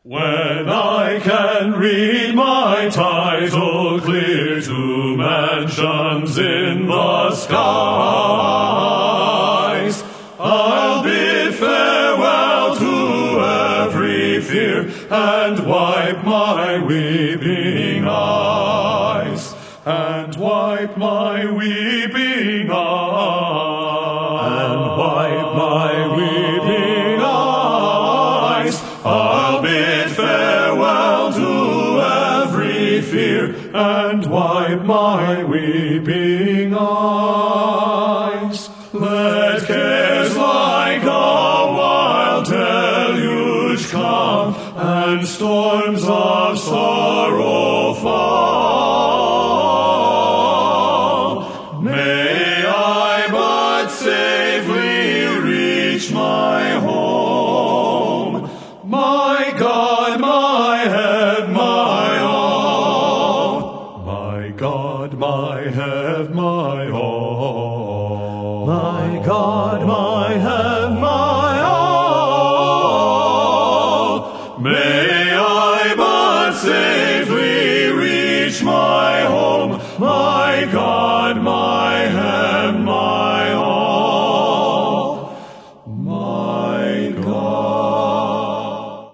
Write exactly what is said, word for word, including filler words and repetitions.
When I can read my title clear to mansions in the skies, I'll bid farewell to every fear and wipe my weeping eyes, and wipe my weeping eyes, and wipe my weeping eyes. I'll bid farewell to every fear and wipe my weeping eyes. Let cares like a wild deluge come and storms of sorrow fall. May I but safely reach my home, my God, my head, my all. My God, my head, my all. My God, my head, my all. May I but safely reach my home, my God,